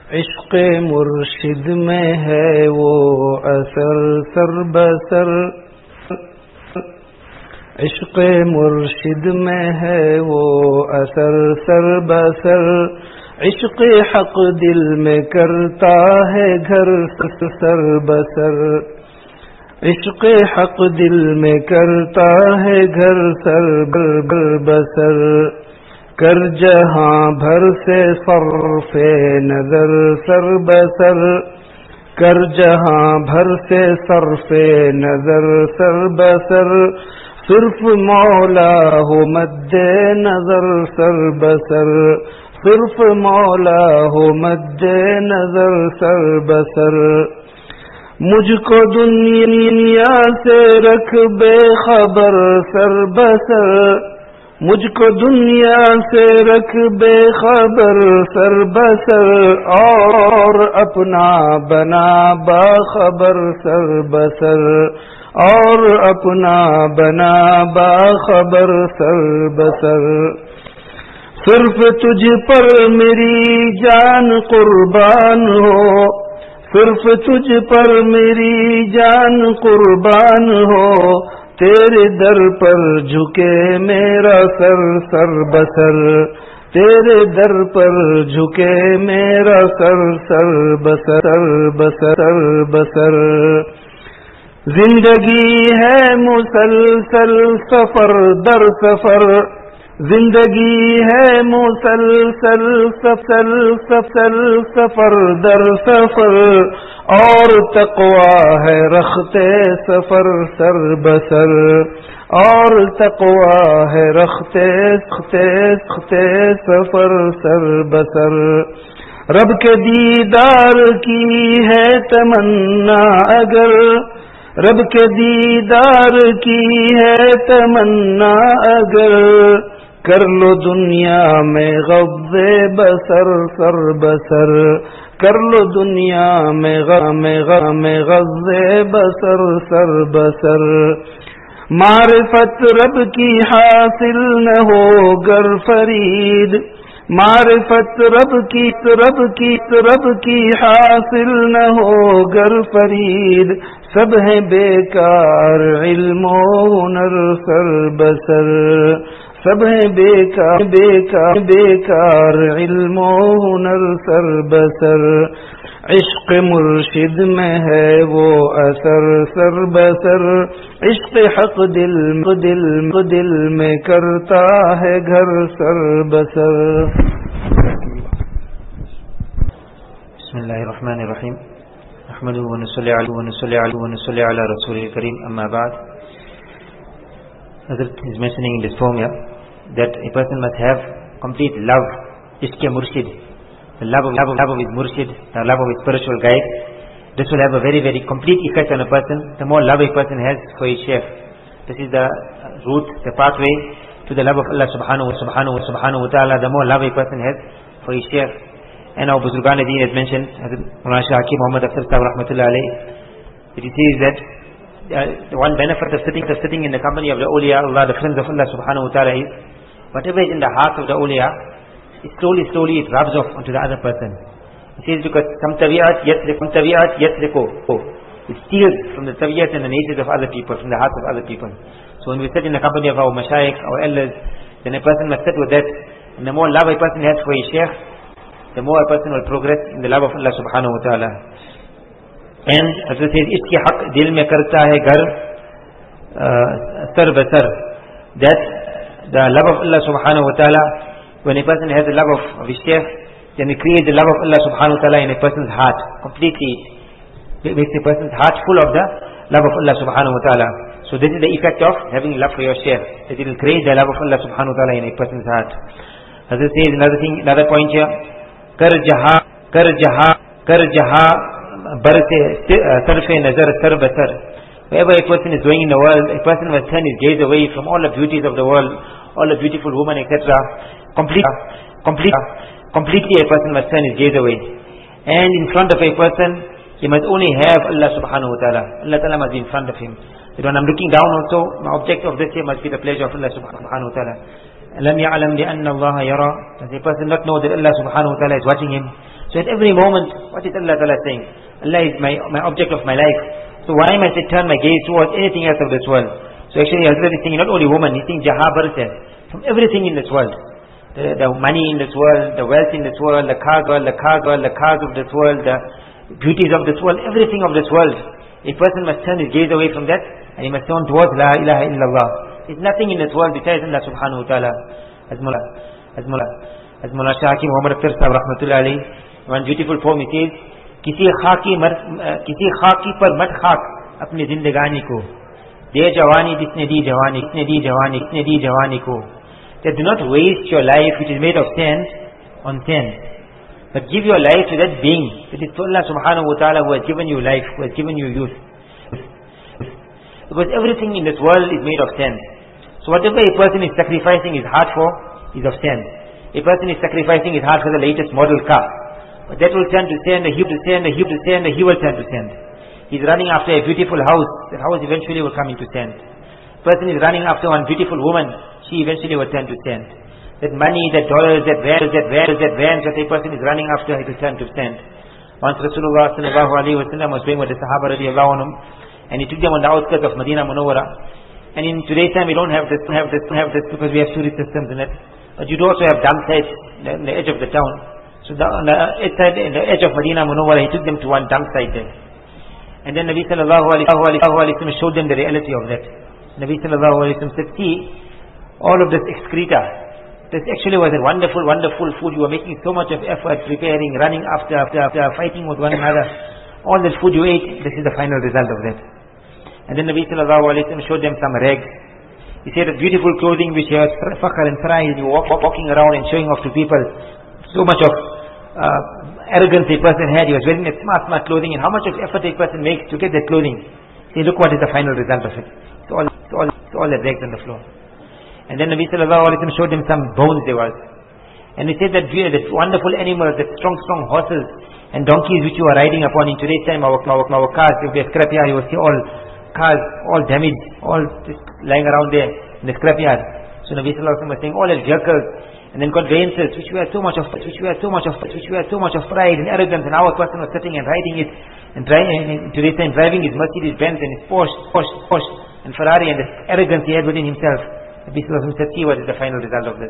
عشق مرشد میں ہے وہ اثر سر بسر، عشق مرشد میں ہے وہ اثر سر بسر، عشق حق دل میں کرتا ہے گھر سر بسر، عشق حق دل میں کرتا ہے گھر سر بسر، کر جہاں بھر سے صرف نظر سر بسر، کر جہاں بھر سے صرف نظر سر بسر، صرف مولا ہو مد نظر سر بسر، صرف مولا ہو مد نظر سر بسر، مجھ کو دنیا سے رکھ بے خبر سر بسر، مجھ کو دنیا سے رکھ بے خبر سر بسر، اور اپنا بنا باخبر سر بسر، اور اپنا بنا باخبر سر بسر، صرف تجھ پر میری جان قربان ہو، صرف تجھ پر میری جان قربان ہو، تیرے در پر جھکے میرا سر سر بسر، تیرے در پر جھکے میرا سر سر بسر بسر بسر، زندگی ہے مسلسل سفر در سفر، زندگی ہے مسلسل سفر در سفر، اور تقویٰ ہے رختے سفر سر بسر، اور تقویٰ ہے رختے سفر سر بسر، رب کے دیدار کی ہے تمنا اگر، رب کے دیدار کی ہے تمنا اگر، کر لو دنیا میں غض بسر سر بسر، کر لو دنیا میں غض بسر سر بسر، معرفت رب کی حاصل نہ ہو گر فرید، معرفت رب کی حاصل نہ ہو گر فرید، سب ہے بیکار علم و ہنر سر بسر، سب ہے بیکار علم و ہنر سر بسر، عشق مرشد میں ہے وہ اثر سر بسر، عشق حق دل میں کرتا ہے گھر سر بسر۔ بسم اللہ الرحمن الرحیم، نحمده ونصلي على رسول الكريم، اما بعد. Hazrat is mentioning in this form here that a person must have complete love, ishq murshid, the love of his murshid, the love of his spiritual guide. This will have a very, very complete effect on a person. The more love a person has for his shaykh, this is the route, the pathway to the love of Allah subhanahu wa ta'ala. The more love a person has for his shaykh. And our Buzurgan Adin has mentioned, Hazrat Maulana Shah Hakim Muhammad Afsar Sahib rahmatullah alayhi, that he says that the one benefit of sitting in the company of the awliya Allah, the friends of Allah subhanahu wa ta'ala, is whatever is in the heart of the awliya, slowly it rubs off onto the other person. He says because some tabi'at yatriku, it steals from the tabi'at and the natures of other people, from the hearts of other people. So when we sit in the company of our mashayikh, our elders, then a person must sit with that, and the more love a person has for his shaykh, the more a person will progress in the love of Allah subhanahu wa ta'ala. And as it says, iski haq dil mein karta hai ghar sar basar, that the love of Allah subhanahu wa ta'ala, when a person has the love of his shaykh, then it creates the love of Allah subhanahu wa ta'ala in a person's heart completely. It makes a person's heart full of the love of Allah subhanahu wa ta'ala. So this is the effect of having love for your shaykh, that it will create the love of Allah subhanahu wa ta'ala in a person's heart. As it says, another point here, kar jaha bar se sarf nazar sar basar. Wherever a person is going in the world, a person must turn his gaze away from all the beauties of the world, all the beautiful women, etc. Completely a person must turn his gaze away. And in front of a person, he must only have Allah subhanahu wa ta'ala. Allah ta'ala must be in front of him. When I'm looking down also, my object of this here must be the pleasure of Allah subhanahu wa ta'ala. Lam ya'lam bi anna Allah yara. Does a person not know that Allah subhanahu wa ta'ala is watching him? So at every moment, what is Allah Ta'ala saying? Allah is my object of my life. So why must I turn my gaze towards anything else of this world? So actually Hazrat is saying not only woman, he's saying Jahabar says, from everything in this world. The money in this world, the wealth in this world, the cars of this world, the beauties of this world, everything of this world. A person must turn his gaze away from that and he must turn towards La ilaha illallah. There's nothing in this world besides Allah subhanahu wa ta'ala. As Mullah Shah Hakim Muhammad Akhtar Sahib Rahmatullah alayhi, one beautiful poem he says, किसी खाकी पर मत खाक अपनी जिंदगानी को, दे जवानी जिसने दी जवानी को. That do not waste your life which is made of sand on sand, but give your life to that being. It is Allah subhanahu wa ta'ala who has given you life, who has given you youth. Because everything in this world is made of sand. So whatever a person is sacrificing his heart for is of sand. A person is sacrificing his heart for the latest model car, but that will turn to sand, he will turn to sand. He's running after a beautiful house, that house eventually will come into sand. Person is running after one beautiful woman, she eventually will turn to sand. That money, that dollars, that vans that a person is running after, it will turn to sand. Once Rasulullah sallallahu alaihi wasallam was going with the Sahaba radiallahu anhum, and he took them on the outskirts of Medina Munawwara. And in today's time we don't have this because we have tourist systems in it. But you do also have dump sites in the edge of the town. So on the edge of Medina Munawwara, he took them to one dump site there. And then Nabi sallallahu alaihi wasallam showed them the reality of that. Nabi sallallahu alaihi wasallam said, see, all of this excreta, this actually was a wonderful food. You were making so much of effort, preparing, running after, fighting with one another. All that food you ate, this is the final result of that. And then Nabi sallallahu alaihi wasallam showed them some rags. He said that beautiful clothing which you have fakhr and pride, and you walking around and showing off to people. So much of arrogance a person had. He was wearing that smart clothing, and how much of effort a person makes to get that clothing. See, look what is the final result of it. It's all the rags on the floor. And then Nabi sallallahu alaihi wasallam showed them some bones there was. And he said that wonderful animals, that strong horses and donkeys which you are riding upon. In today's time, our cars, if they scrap yard, you will see all cars, all damaged, all just lying around there in the scrap yard. So Nabi sallallahu alaihi wasallam was saying all the vehicles and then conveyances which we had so much of pride and arrogance, and our person was sitting and riding it and driving. In today's time, driving his Mercedes Benz and his Porsche and Ferrari, and the arrogance he had within himself. Nabi sallallahu alaihi wasallam said, see what is the final result of this.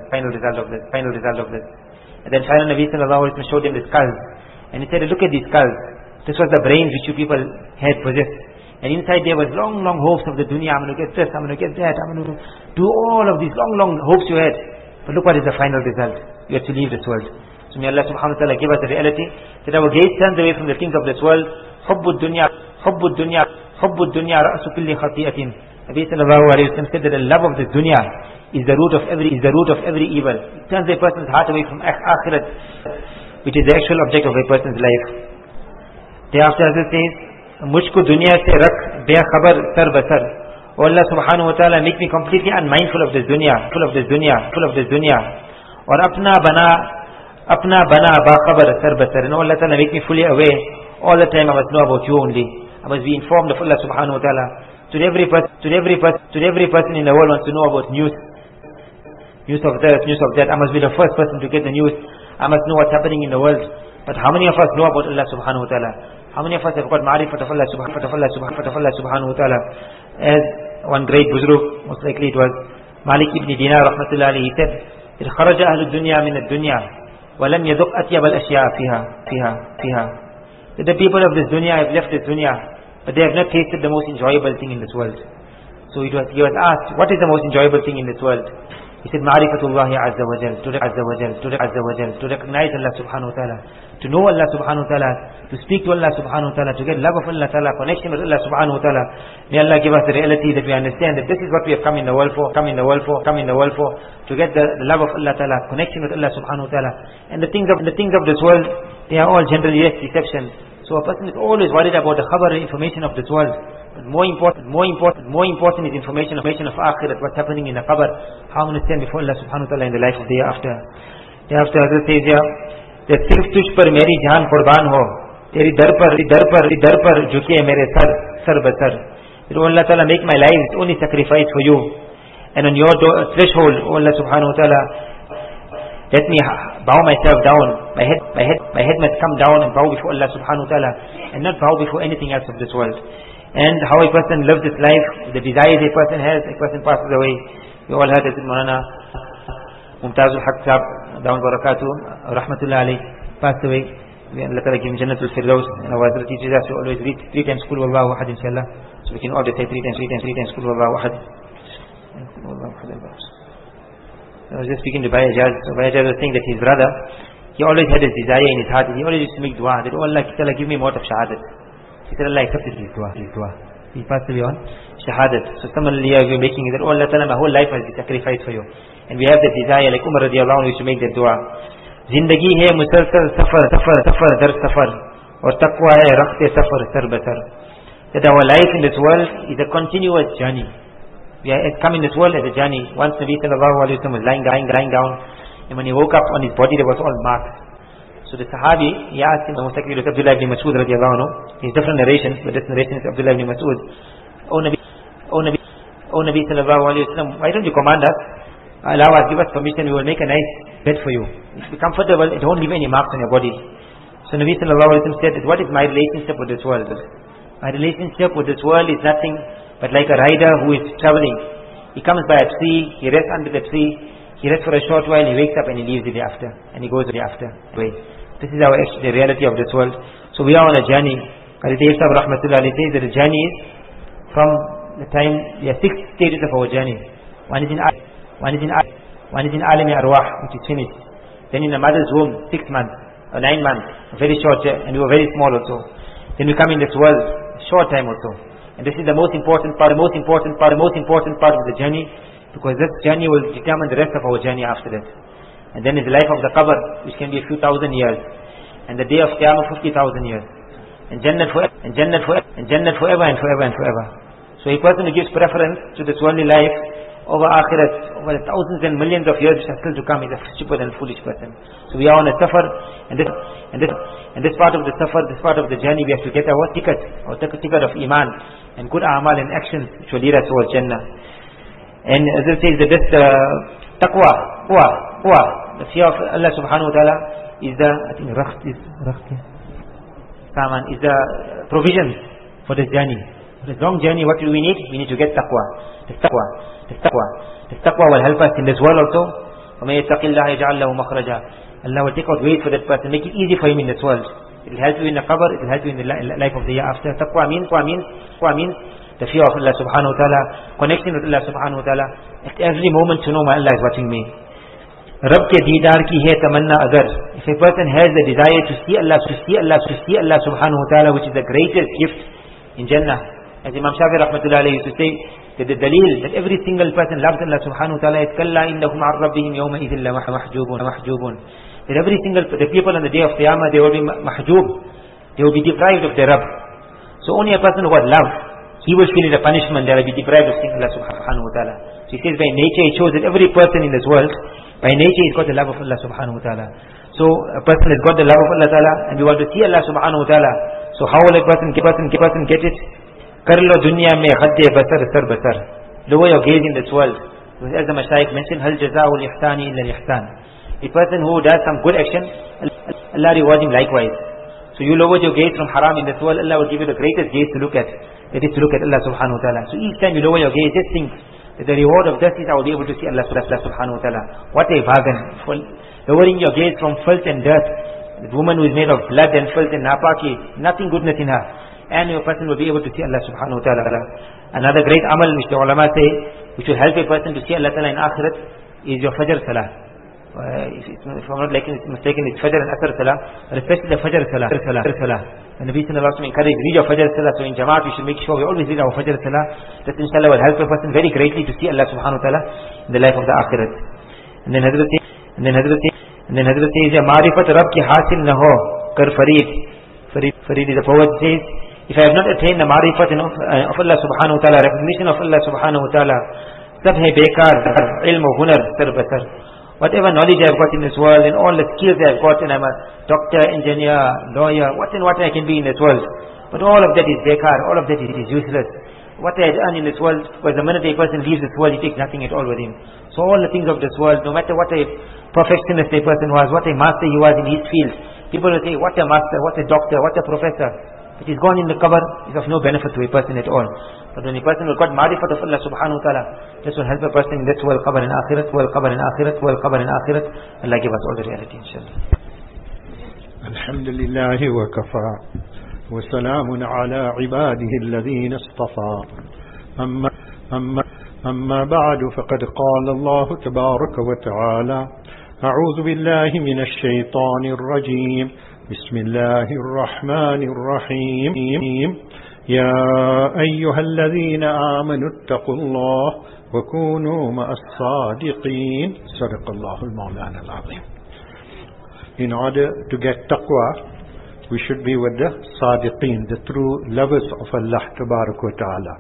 And then finally Nabi sallallahu alaihi wasallam showed him the skulls, and he said, look at these skulls. This was the brains which you people had possessed. And inside there was long hopes of the dunya. I'm going to get this, I'm going to get that, I'm going to do all of these long hopes you had. But look what is the final result. You have to leave this world. So may Allah subhanahu wa ta'ala give us the reality that our gaze turns away from the things of this world. Hubbud dunya ra'su kulli khati'atin. Nabi sallallahu alayhi wa sallam said that the love of this dunya is the root of every evil. It turns a person's heart away from akhirat, which is the actual object of a person's life. Thereafter Hazrat says, Mujhko dunya se rakh bekhabar sar basar. Oh Allah subhanahu wa ta'ala, make me completely unmindful of this dunya. Or apna bana bakhabar sar basar. And oh Allah ta'ala, make me fully aware. All the time I must know about you only. I must be informed of Allah subhanahu wa ta'ala. Today every person in the world wants to know about news of this, news of that. I must be the first person to get the news. I must know what's happening in the world. But how many of us know about Allah subhanahu wa ta'ala? How many of us have got ma'rifat of Allah subhanahu wa ta'ala? As one great buzruk, most likely it was Malik ibn Dinar rahmatullah alayhi, he said, إِذْ خَرَجَ أَهْلُ الدُّنْيَا مِنَ الدُّنْيَا وَلَمْ يَذُقْ أَطْيَبَ الْأَشْيَاءَ فِيهَا. That the people of this dunya have left this dunya, but they have not tasted the most enjoyable thing in this world. So he was asked, what is the most enjoyable thing in this world? He said, Ma'rifatullahi azza wa jal, to recognize Allah subhanahu wa ta'ala, to know Allah subhanahu wa ta'ala, to speak to Allah subhanahu wa ta'ala, to get love of Allah ta'ala, connection with Allah subhanahu wa ta'ala. May Allah give us the reality that we understand that this is what we have come in the world for, to get the love of Allah ta'ala, connection with Allah subhanahu wa ta'ala. And the things of this world, they are all generally deception. So a person is always worried about the khabar, information of this world. But more important is information of akhirat, what's happening in the qabr, how I'm going to stand before Allah subhanahu wa ta'ala in the life of the hereafter. Thereafter Hazrat says here, that sirf tuj par meri jaan qurban ho, teri dar par jhuke mere sar basar. That Allah ta'ala, make my life only sacrifice for you. And on your threshold, Allah subhanahu wa ta'ala, let me bow myself down, my head must come down and bow before Allah subhanahu wa ta'ala, and not bow before anything else of this world. And how a person lives his life, the desires a person has, a person passes away. We all heard that Maulana Mumtazul Haq Sahab, Dawan Barakatuh, Rahmatullah alayh, passed away. May Allah Ta'ala give him Jannatul Firdaus. And our Hazrat teaches us to always read 3 times Qul Wallahu Ahad, inshallah. So we can all say 3 times Qul Wallahu Ahad. I was just speaking to Bayajaz. So Bayajaz was saying that his brother, he always had his desire in his heart. He always used to make dua that, oh Allah Ta'ala, give me more of shahadat. He said, Allah accepted his dua. He passed away on shahadat. So similarly we are making it that, oh Allah Ta'ala, my whole life has been sacrificed for you. And we have that desire, like Umar radiallahu anhu used to make that dua. Zindagi hai musalsal safar dar safar, aur taqwa hai rakhte safar sar basar. That our life in this world is a continuous journey. We are come in this world as a journey. Once Nabi sallallahu alayhi wa sallam was lying down, and when he woke up, on his body there was all marks. So the Sahabi, he asked him, most likely it was Abdullah ibn Mas'ud radiallahu anhu. His different narrations, but this narration is Abdullah ibn Mas'ud. O Nabi sallallahu alayhi wa sallam, why don't you command us? Allow us, give us permission, we will make a nice bed for you. Be comfortable, don't leave any marks on your body. So Nabi sallallahu alayhi wa sallam said, what is my relationship with this world? My relationship with this world is nothing but like a rider who is traveling. He comes by a tree, he rests under the tree, he rests for a short while, he wakes up and he leaves the day after. And he goes the day after. This is the reality of this world. So we are on a journey. Qadi Tayyib Sahib Rahmatullah alayhi says that the journey is from the time, there are 6 stages of our journey. One is in Alami Arwah, which is finished. Then in the mother's womb, 6 months or 9 months, a very short journey, and we were very small also. Then we come in this world, short time also. And this is the most important part of the journey, because this journey will determine the rest of our journey after that. And then is the life of the qabr, which can be a few thousand years, and the day of Qiyamah 50,000 years, and Jannat forever, and Jannat forever and forever and forever. So a person who gives preference to this worldly life over akhirat, over the thousands and millions of years which are still to come, is a stupid and foolish person. So we are on a safar, and this part of the safar, this part of the journey, we have to get our ticket of iman and good amal and actions which will lead us towards Jannah. And as it says that this taqwa, the fear of Allah subhanahu wa ta'ala is the, I think Saman is the provision for this journey. For this long journey, what do we need? We need to get taqwa. This taqwa will help us in this world also. وَمَن يَتَّقِ اللَّهَ يَجْعَل لَهُ مَخْرَجًا. Allah will take out ways for that person, make it easy for him in this world. It will help you in the qabr, it will help you in the life of the year after. Taqwa means the fear of Allah subhanahu wa ta'ala, connection with Allah subhanahu wa ta'ala. At every moment to know my Allah is watching me. Rabb ke deedar ki hai tamanna agar. If a person has the desire to see Allah subhanahu wa ta'ala, which is the greatest gift in Jannah. As Imam Shafi rahmatullah alayhi used to say, that the dalil that every single person loves Allah subhanahu wa ta'ala is kalla innahum an rabbihim yawma idhin la mahjubun. That every single, the people on the day of Qiyamah, they will be mahjub, they will be deprived of their Rabb. So only a person who has love, he will feel the punishment, they will be deprived of seeing Allah subhanahu wa ta'ala. So he says by nature, it shows that every person in this world, by nature he's got the love of Allah subhanahu wa ta'ala. So a person has got the love of Allah ta'ala, and we want to see Allah subhanahu wa ta'ala. So how will a person get it? Karlo dunya mein ghadde basar sar basar. Lower your gaze in this world. As the Mashaykh mentioned, hal jazaa'ul ihsani illa al-ihsan. A person who does some good action, Allah rewards him likewise. So you lower your gaze from haram in this world, Allah will give you the greatest gaze to look at. That is to look at Allah subhanahu wa ta'ala. So each time you lower your gaze, just think that the reward of this is I will be able to see Allah subhanahu wa ta'ala. What a bargain. For lowering your gaze from filth and dirt. The woman who is made of blood and filth and napaki, nothing goodness in her. And your person will be able to see Allah subhanahu wa ta'ala. Another great amal which the ulama say, which will help a person to see Allah ta'ala in akhirat, is your Fajr Salah. If I'm not mistaken, it's Fajr and Asr Salah, but especially the Fajr Salah. And Nabi sallallahu alayhi wa sallam encouraged, read your Fajr Salah. So in Jamaat we should make sure we always read our Fajr Salah. That inshallah will help a person very greatly to see Allah subhanahu wa ta'ala in the life of the akhirat. And then Hazrat says, Ma'rifat Rabb ki hasil na ho, kar Farid is a poet, says, if I have not attained the ma'rifat of Allah subhanahu wa ta'ala, recognition of Allah subhanahu wa ta'ala, sab hai bekar, ilm wa hunar, sar basar. Whatever knowledge I have got in this world, and all the skills I have got, and I'm a doctor, engineer, lawyer, what I can be in this world. But all of that is bekar, all of that is useless. what they had earned in this world, because the minute a person leaves this world, he takes nothing at all with him. So all the things of this world, no matter what a perfectionist a person was, what a master he was in his field, people will say, what a master, what a doctor, what a professor. But he's gone in the qabr, is of no benefit to a person at all. But when a person will got ma'rifat of Allah subhanahu wa ta'ala, this will help a person in this world, qabr and akhirat, world qabr and akhirat, world qabr and akhirat. Allah give us all the reality, inshallah. Alhamdulillah wa kafa. وسلام على عباده الذين اصطفى أما بعد فقد قال الله تبارك وتعالى أعوذ بالله من الشيطان الرجيم بسم الله الرحمن الرحيم يا أيها الذين آمنوا اتقوا الله وكونوا مع الصادقين صدق الله المولانا العظيم. In order to get taqwa, we should be with the Sadiqeen, the true lovers of Allah Tabarak wa Ta'ala.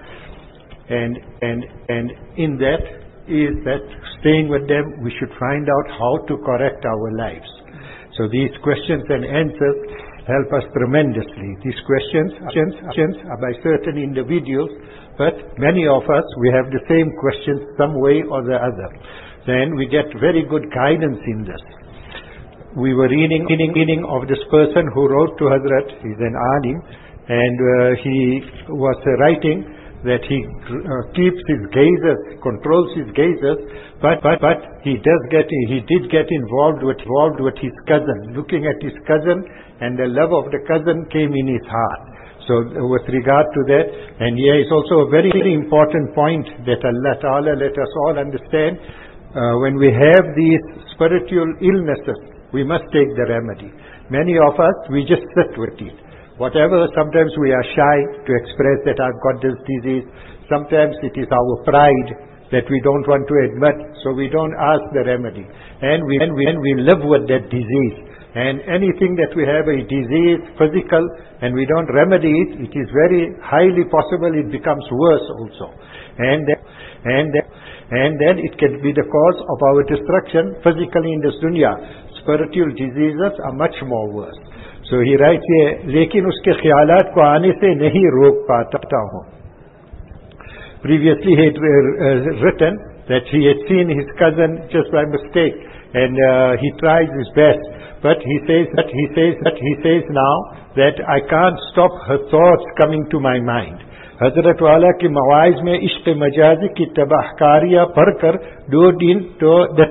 And in that is that staying with them, we should find out how to correct our lives. So these questions and answers help us tremendously. These questions are by certain individuals, but many of us, we have the same questions some way or the other. Then we get very good guidance in this. We were reading of this person who wrote to Hazrat. He's an alim, and he was writing that he keeps his gazes, controls his gazes, but he did get involved with his cousin, looking at his cousin, and the love of the cousin came in his heart. So with regard to that, and here is also a very, very important point that Allah Ta'ala let us all understand. When we have these spiritual illnesses, we must take the remedy. Many of us, we just sit with it. Whatever, sometimes we are shy to express that I've got this disease. Sometimes it is our pride that we don't want to admit, so we don't ask the remedy. And we live with that disease. And anything that we have a disease, physical, and we don't remedy it, it is very highly possible it becomes worse also. And then it can be the cause of our destruction physically in this dunya. Spiritual diseases are much more worse. So he writes here, लेकिन उसके ख्यालात को आने से नहीं रोक पाता हूँ. Previously he had written that he had seen his cousin just by mistake, and he tries his best. But he says now that I can't stop her thoughts coming to my mind. हजरत वाला के मवाइज में इश्क़ मजाजी की तबाहकारियाँ पढ़कर 2 दिन तो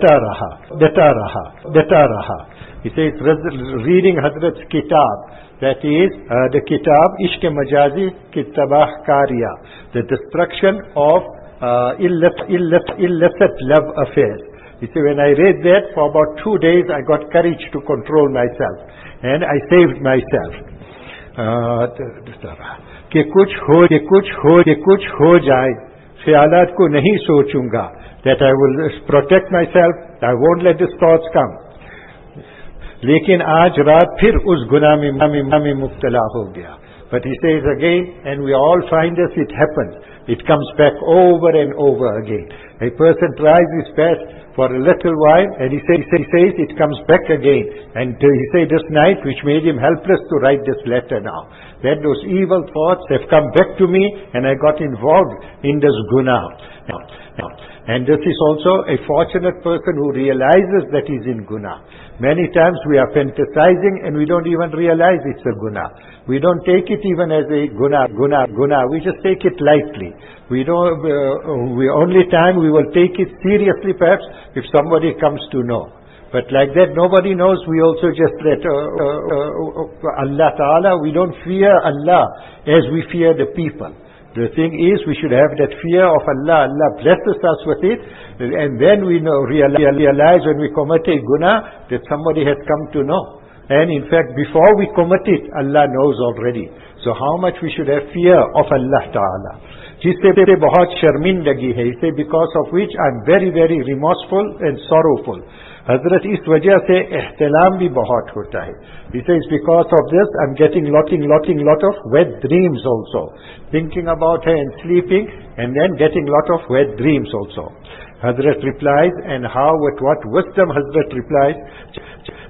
डटा रहा. He says, reading Hazrat's kitab, that is the kitab Ishq Majazi ki Tabahkariya, the destruction of illicit love affairs. He said, when I read that, for about 2 days I got courage to control myself, and I saved myself. कि कुछ हो जाए, ख्यालात को नहीं सोचूंगा, that I will protect myself, I won't let these thoughts come. लेकिन आज रात फिर उस गुनाह में मुब्तला हो गया. But he says again, and we all find this, it happens. It comes back over and over again. A person tries his best for a little while, and he says it comes back again. And he said this night, which made him helpless to write this letter now, that those evil thoughts have come back to me, and I got involved in this guna. And this is also a fortunate person who realizes that he's in guna. Many times we are fantasizing and we don't even realize it's a guna. We don't take it even as a guna. We just take it lightly. Only time we will take it seriously perhaps if somebody comes to know. But like that nobody knows. We also just let Allah Ta'ala, we don't fear Allah as we fear the people. The thing is, we should have that fear of Allah. Allah blesses us with it, and then we realize when we commit a guna that somebody has come to know. And in fact, before we commit it, Allah knows already. So how much we should have fear of Allah Ta'ala. जिससे बहुत शर्मिंदगी है, इसे because of which I'm very, very remorseful and sorrowful. हजरत इस वजह से एहतलाम भी बहुत होता है. He says because of this I'm getting lot of wet dreams also. Thinking about her and sleeping, and then getting lot of wet dreams also. Hazrat replies, and how, with what wisdom Hazrat replies,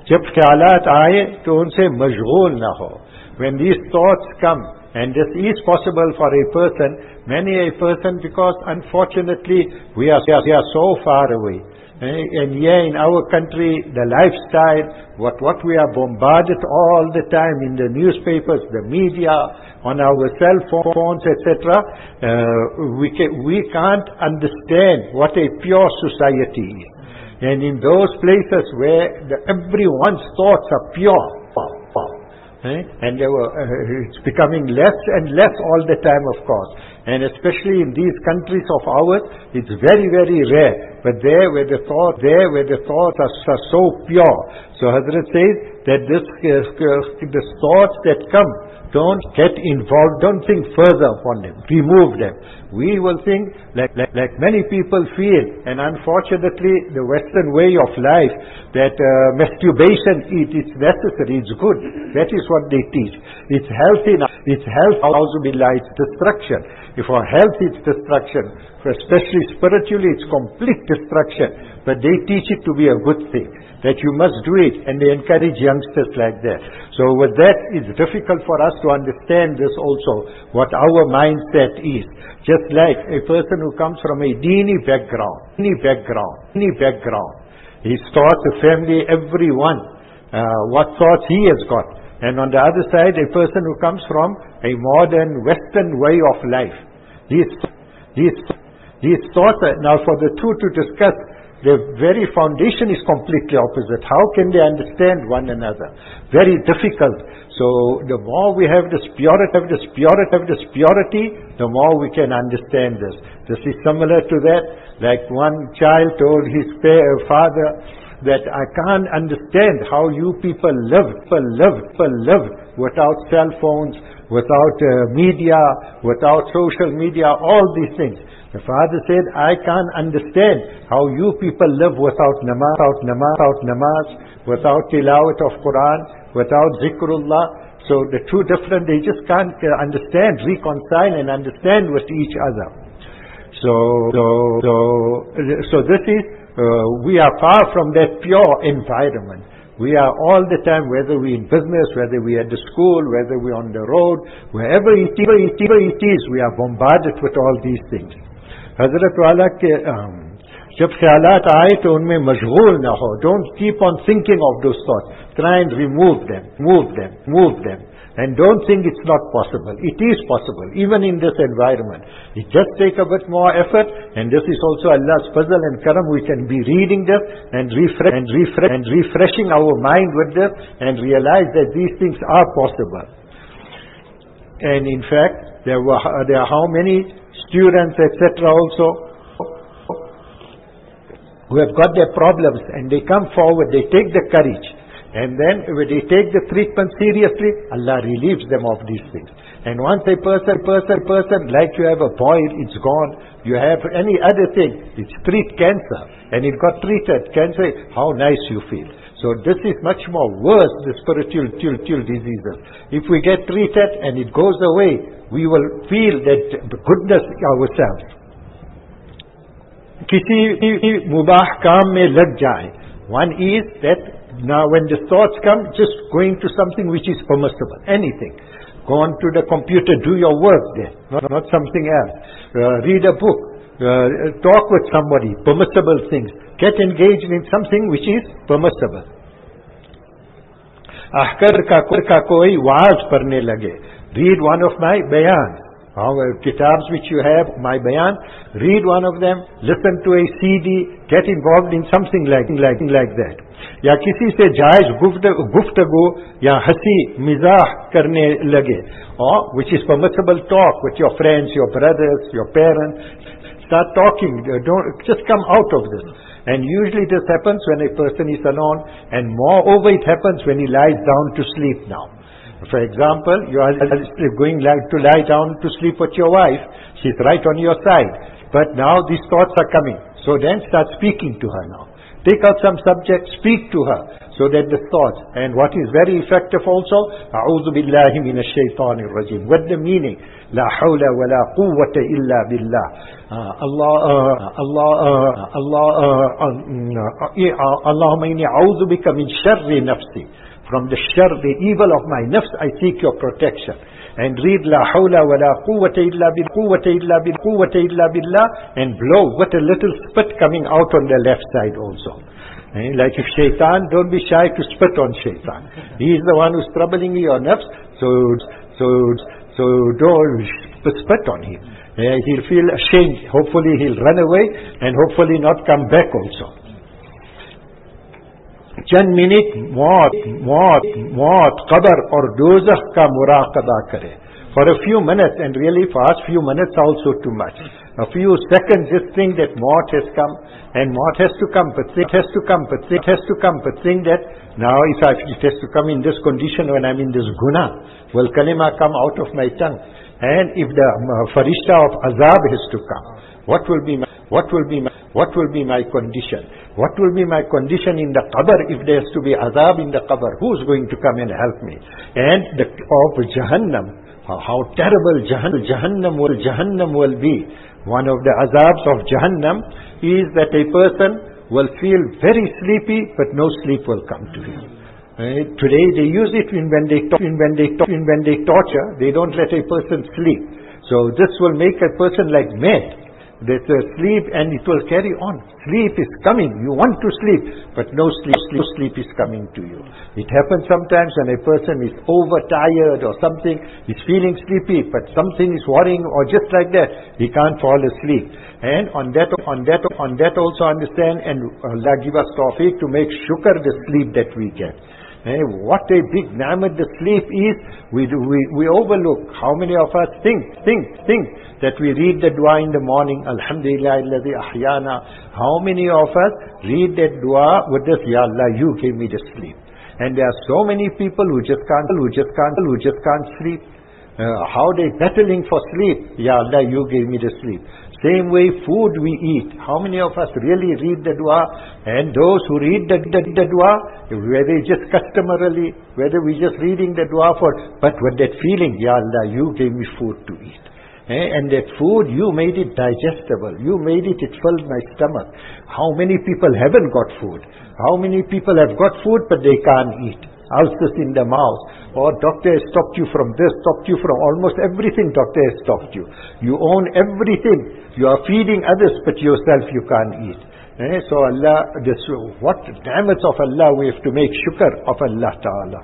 जब ख्यालात आए तो उनसे मशगूल ना हो. When these thoughts come, and this is possible for a person, many a person, because unfortunately we are so far away. And here in our country, the lifestyle, what we are bombarded all the time in the newspapers, the media, on our cell phones, etc., we can't understand what a pure society is. And in those places where everyone's thoughts are pure, and it's becoming less and less all the time, of course. And especially in these countries of ours, it's very, very rare. But there where the thoughts are so pure. So Hazrat says that the thoughts that come, don't get involved, don't think further upon them, remove them. We will think like many people feel, and unfortunately the Western way of life, that masturbation is necessary, it's good. That is what they teach. It's healthy, it's health, it's destruction. If our health is destruction, especially spiritually, it's complete destruction. But they teach it to be a good thing, that you must do it, and they encourage youngsters like that. So with that, it's difficult for us to understand this also, what our mindset is. Just like a person who comes from a Deeni background, his thoughts, the family, everyone, what thoughts he has got. And on the other side, a person who comes from a modern Western way of life. These thoughts, now for the two to discuss, the very foundation is completely opposite. How can they understand one another? Very difficult. So the more we have this purity, the more we can understand this. This is similar to that, like one child told his father that I can't understand how you people live without cell phones, without media, without social media, all these things. The father said, I can't understand how you people live without namaz, without tilawat of Quran, without zikrullah. So the two different, they just can't understand, reconcile and understand with each other. So this is, we are far from that pure environment. We are all the time, whether we in business, whether we at the school, whether we on the road, wherever it is, we are bombarded with all these things. Hazrat Wala ke jab khayalat aaye to unme mashghool na ho. Don't keep on thinking of those thoughts. Try and remove them. And don't think it's not possible. It is possible, even in this environment. It just take a bit more effort, and this is also Allah's fazl and karam. We can be reading this and refreshing our mind with this, and realize that these things are possible. And in fact, there are how many students, etc., also who have got their problems, and they come forward, they take the courage, and then when they take the treatment seriously, Allah relieves them of these things. And once a person, like you have a boil, it's gone. You have any other thing, it's treat cancer, and it got treated, cancer, how nice you feel. So this is much more worse, the spiritual diseases. If we get treated and it goes away, we will feel that the goodness ourselves. Kisi mubah kaam mein lag jaye. One is that now when the thoughts come, just going to something which is permissible, anything. Go on to the computer, do your work there, not something else. Read a book, talk with somebody, permissible things. Get engaged in something which is permissible. Ahkar ka koi waaz parne lage. Read one of my bayans. Kitabs which you have, my bayan, read one of them, listen to a CD, get involved in something like that. Ya kisi se jaiz guftagu ya hasi mizah karne lage, or which is permissible talk with your friends, your brothers, your parents. Start talking, don't just come out of this. And usually this happens when a person is alone, and moreover it happens when he lies down to sleep now. For example, you are going to lie down to sleep with your wife. She's right on your side. But now these thoughts are coming. So then start speaking to her now. Take out some subject, speak to her, so that the thoughts. And what is very effective also, أعوذ بالله من الشيطان الرجيم. What the meaning? لا حول ولا قوة إلا بالله. اللهم إني أعوذ بك من شر نفسي. From the shar, the evil of my nafs, I seek your protection. And read La hawla wa la quwwata illa billah, and blow. What a little spit coming out on the left side also. Like if shaitan, don't be shy to spit on shaitan. He is the one who's troubling your nafs, so don't spit on him. He'll feel ashamed. Hopefully he'll run away and hopefully not come back also. चंद minute मौत कब्र और दोज़ख का मुराक़बा करे. For a few minutes, and really for us few minutes also too much. A few seconds, just think that maut has come, and maut has to come, but it has to come, but it has to come, but think that now if it has to come in this condition when I'm in this guna, will kalima come out of my tongue? And if the farishta of azab has to come, what will be my condition? What will be my condition in the qabr if there has to be azab in the qabr? Who's going to come and help me? And of Jahannam, how terrible Jahannam will be. One of the azabs of Jahannam is that a person will feel very sleepy, but no sleep will come to him. Today they use it when they torture, they don't let a person sleep. So this will make a person like mad. That sleep, and it will carry on. Sleep is coming. You want to sleep, but no sleep is coming to you. It happens sometimes when a person is overtired or something, he's feeling sleepy, but something is worrying, or just like that, he can't fall asleep. And on that also understand, and Allah give us tawfiq to make shukr the sleep that we get. What a big ni'mat the sleep is. We overlook. How many of us think that we read the dua in the morning, Alhamdulillah alladhi ahyana. How many of us read that dua with this, Ya Allah, you gave me the sleep. And there are so many people who just can't sleep. How they battling for sleep? Ya Allah, you gave me the sleep. Same way food we eat. How many of us really read the dua? And those who read the dua, whether just customarily, whether we just reading the dua but with that feeling, Ya Allah, you gave me food to eat. And that food, you made it digestible. You made it filled my stomach. How many people haven't got food? How many people have got food but they can't eat? Ulcers in the mouth. Or doctor has stopped you from this, stopped you from almost everything. Doctor has stopped you. You own everything. You are feeding others, but yourself you can't eat. So Allah, what ni'mats of Allah we have to make shukr of Allah Ta'ala.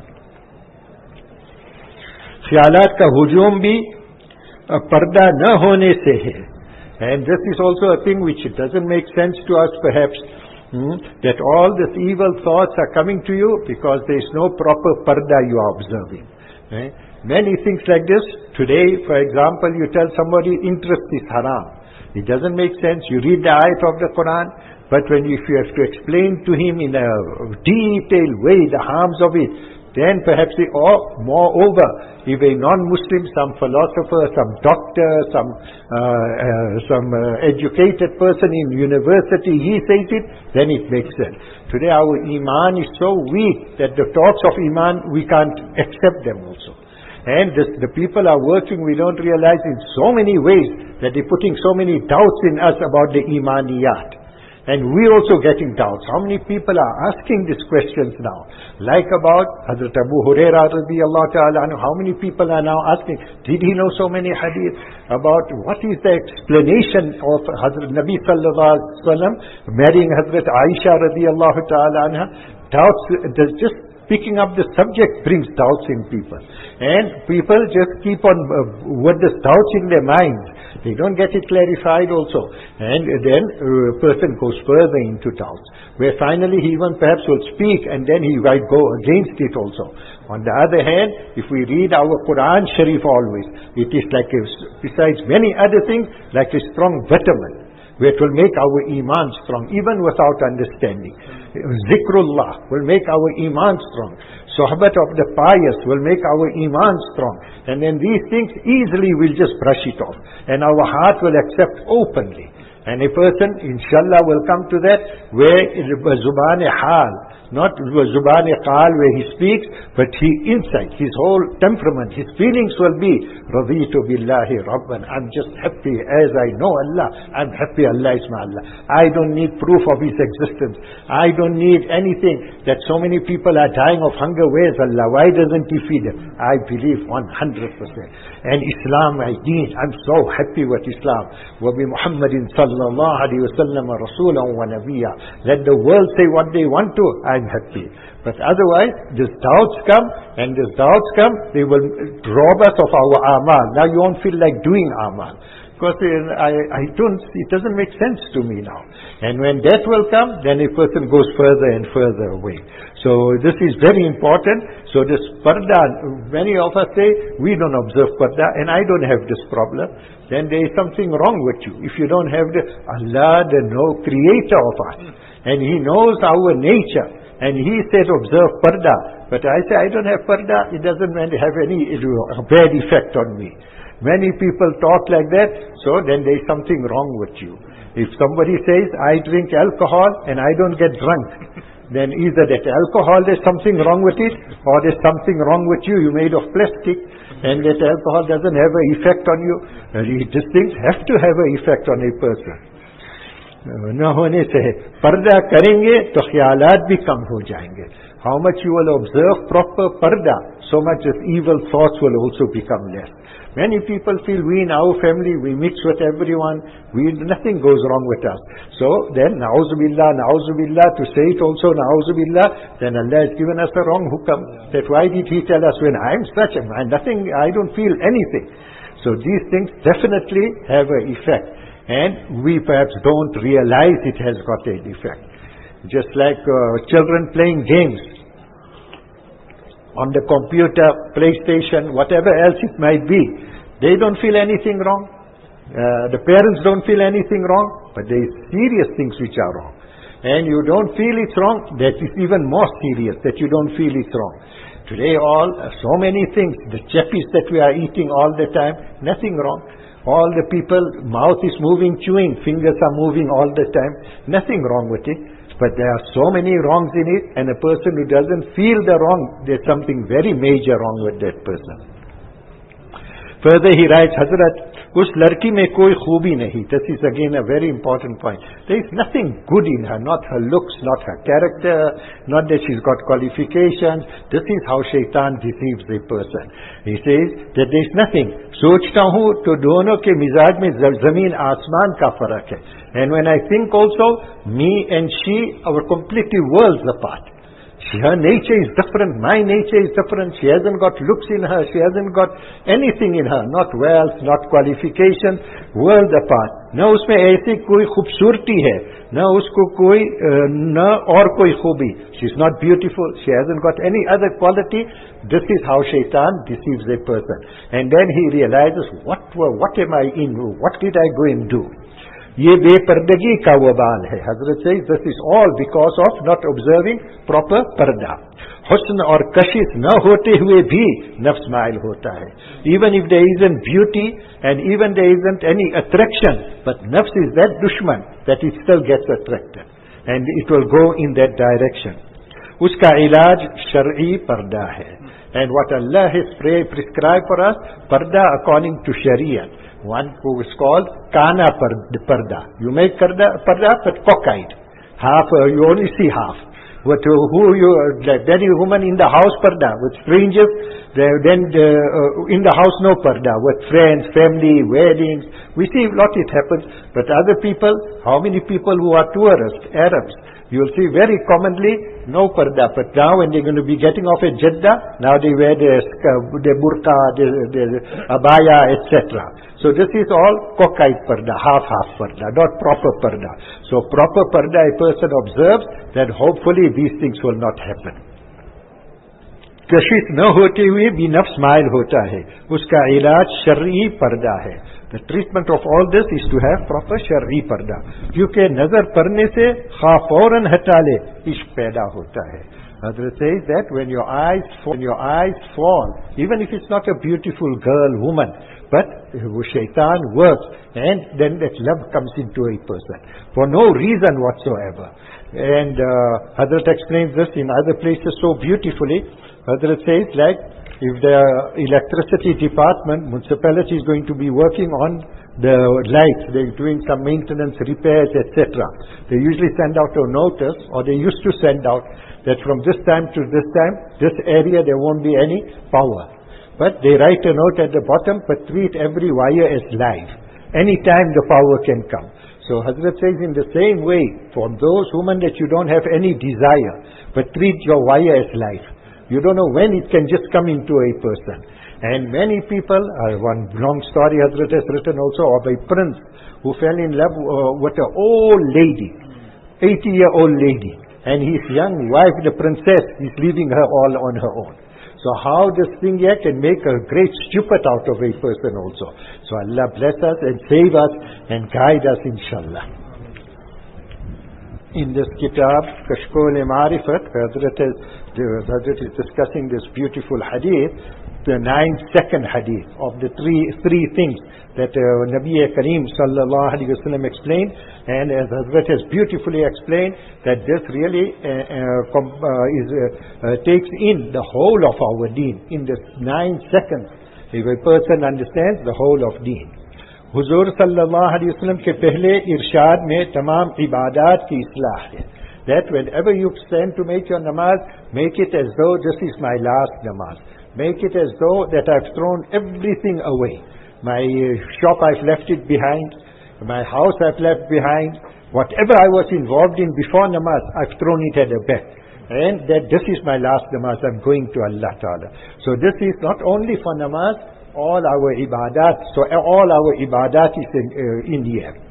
Khiyalat ka hujum bhi parda na hone se hai. And this is also a thing which doesn't make sense to us perhaps. That all these evil thoughts are coming to you because there is no proper parda you are observing. Many things like this. Today, for example, you tell somebody interest is haram. It doesn't make sense. You read the ayat of the Quran, but if you have to explain to him in a detailed way the harms of it, then perhaps, or moreover, if a non-Muslim, some philosopher, some doctor, some educated person in university, he says it, then it makes sense. Today our iman is so weak that the talks of iman, we can't accept them also. And the people are working, we don't realize, in so many ways that they're putting so many doubts in us about the imaniyat. And we're also getting doubts. How many people are asking these questions now? Like about Hazrat Abu Hurairah radiyallahu ta'ala anhu. How many people are now asking, did he know so many hadith? About what is the explanation of Hazrat Nabi sallallahu alaihi wasallam marrying Hazrat Aisha radiyallahu ta'ala anha? Doubts, just picking up the subject brings doubts in people. And people just keep on with this doubts in their minds. They don't get it clarified also. And then a person goes further into doubts. Where finally he even perhaps will speak and then he might go against it also. On the other hand, if we read our Quran Sharif always, it is like, besides many other things, like a strong vitamin. Where it will make our iman strong, even without understanding. Zikrullah will make our iman strong. Sohbat of the pious will make our iman strong. And then these things easily we'll just brush it off. And our heart will accept openly. And a person, inshallah, will come to that where Zuban-e-Hal, not Zuban-e-Qal where he speaks, but inside, his whole temperament, his feelings will be, Raditu billahi Rabban, I'm just happy as I know Allah, I'm happy Allah is my Allah. I don't need proof of His existence. I don't need anything that so many people are dying of hunger. Where's Allah? Why doesn't He feed them? I believe 100%. And Islam, my deen, I'm so happy with Islam. وَبِمُحَمَّدٍ صَلَّى اللَّهُ عَلَيْهِ وَسَلَّمَ رَسُولًا وَنَبِيًّا. Let the world say what they want to, I'm happy. But otherwise, these doubts come, and these doubts come, they will rob us of our amal. Now you won't feel like doing amal. Because it doesn't make sense to me now. And when death will come, then a person goes further and further away. So this is very important. So this parda, many of us say, we don't observe parda, and I don't have this problem. Then there is something wrong with you. If you don't have Allah, the creator of us, and He knows our nature, and He said observe parda. But I say I don't have parda, it doesn't have any bad effect on me. Many people talk like that, so then there is something wrong with you. If somebody says, I drink alcohol and I don't get drunk, then either that alcohol, there's something wrong with it, or there's something wrong with you, you're made of plastic, and that alcohol doesn't have an effect on you. These things have to have an effect on a person. न होने से पर्दा करेंगे तो ख्यालात भी कम हो जाएंगे. How much you will observe proper parda, so much as evil thoughts will also become less. Many people feel we in our family, we mix with everyone, nothing goes wrong with us. So then, na'uzubillah, to say it also, na'uzubillah, then Allah has given us the wrong hukam. That why did He tell us when I am such a man, I don't feel anything. So these things definitely have an effect. And we perhaps don't realize it has got an effect. Just like children playing games on the computer, PlayStation, whatever else it might be, they don't feel anything wrong. The parents don't feel anything wrong, but there is serious things which are wrong. And you don't feel it's wrong, that is even more serious, that you don't feel it's wrong. Today so many things, the chappies that we are eating all the time, nothing wrong. All the people, mouth is moving, chewing, fingers are moving all the time, nothing wrong with it. But there are so many wrongs in it, and a person who doesn't feel the wrong, there's something very major wrong with that person. Further he writes, Hazrat, us larki mein koi khoobi nahi. This is again a very important point. There is nothing good in her, not her looks, not her character, not that she's got qualifications. This is how shaitan deceives a person. He says that there is nothing. सोचता हूँ तो दोनों के मिजाज में जमीन आसमान का फर्क है. And when I think also, me and she are completely worlds apart. Her nature is different, my nature is different. She hasn't got looks in her, she hasn't got anything in her, not wealth, not qualifications, world apart. न उसमें ऐसी कोई खूबसूरती है, न उसको कोई न और कोई खूबी. She's not beautiful, she hasn't got any other quality. This is how shaitan deceives a person. And then he realizes, what am I in? What did I go and do? ये बेपर्दगी का वबाल है. Hazrat says this is all because of not observing proper पर्दा. हुस्न और कशिश न होते हुए भी नफ्स माइल होता है. Even if there isn't beauty and even there isn't any attraction, but nafs is that dushman that it still gets attracted and it will go in that direction. उसका इलाज शरई पर्दा है. And what Allah has prescribed for us, parda according to Sharia. One who is called Kana Parda. You make parda but cockeyed. Half, you only see half. Then a woman in the house parda. With strangers, then in the house no parda. With friends, family, weddings. We see a lot it happens. But other people, how many people who are tourists, Arabs, you'll see very commonly no parda. But now when they're going to be getting off at Jeddah, now they wear the burqa, the abaya, etc. So this is all cockeyed parda, half parda, not proper parda. So proper parda a person observes, that hopefully these things will not happen. कशिश न होते हुए भी नफ्स mile होता है, उसका इलाज शरई पर्दा है. The treatment of all this is to have proper शरई पर्दा. क्योंकि नजर पड़ने से खा फौरन हटा ले, इश्क पैदा होता है. Hazrat says that when your eyes fall, even if it's not a beautiful girl, woman, but shaitan works, and then that love comes into a person for no reason whatsoever. And Hazrat explains this in other places so beautifully. Hazrat says, like, if the electricity department, municipality is going to be working on the lights, they're doing some maintenance, repairs, etc. They usually send out a notice, or they used to send out, that from this time to this time, this area there won't be any power. But they write a note at the bottom, but treat every wire as live. Any time the power can come. So Hazrat says in the same way, for those women that you don't have any desire, but treat your wire as live. You don't know when it can just come into a person. And many people, one long story Hazrat has written also of a prince who fell in love with an old lady, 80-year-old lady. And his young wife, the princess, is leaving her all on her own. So how this thing here can make a great stupid out of a person also. So Allah bless us and save us and guide us, inshallah. In this kitab, Kashkol-e-Ma'rifat, Hazrat is discussing this beautiful hadith, the 9-second hadith of the three things that Nabi Kareem sallallahu alaihi wasallam explained, and as Hazrat has beautifully explained, that this really takes in the whole of our deen in this 9 seconds. If a person understands the whole of deen. Huzur sallallahu alaihi wasallam ke pehle irshad mein tamam ibadat ki islah hai. That whenever you stand to make your namaz, make it as though this is my last namaz. Make it as though that I've thrown everything away. My shop, I've left it behind. My house, I've left behind. Whatever I was involved in before namaz, I've thrown it at the back. And that this is my last namaz, I'm going to Allah Ta'ala. So this is not only for namaz, all our ibadat. So all our ibadat is in the air.